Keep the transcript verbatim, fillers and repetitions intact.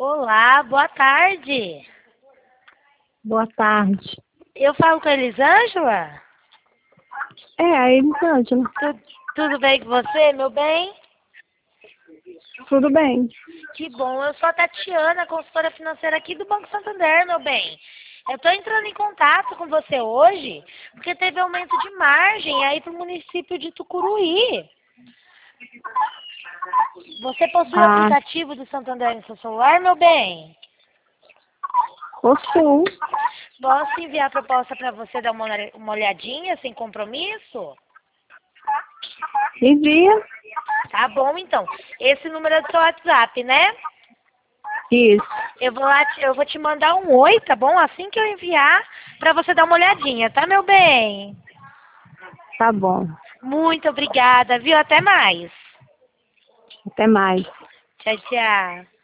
Olá, boa tarde. Boa tarde. Eu falo com a Elisângela? É, a Elisângela. Tu, tudo bem com você, meu bem? Tudo bem. Que bom, eu sou a Tatiana, consultora financeira aqui do Banco Santander, meu bem. Eu estou entrando em contato com você hoje porque teve aumento de margem aí para o município de Tucuruí. Você possui o Ah, aplicativo do Santander no seu celular, meu bem? possui. Posso enviar a proposta para você dar uma, uma olhadinha sem compromisso? Envia. Tá bom, então. Esse número é do seu WhatsApp, né? Isso. Eu vou, lá, te- eu vou te mandar um oi, tá bom? Assim que eu enviar, para você dar uma olhadinha, tá, meu bem? Tá bom. Muito obrigada, viu? Até mais. Até mais. Tchau, tchau.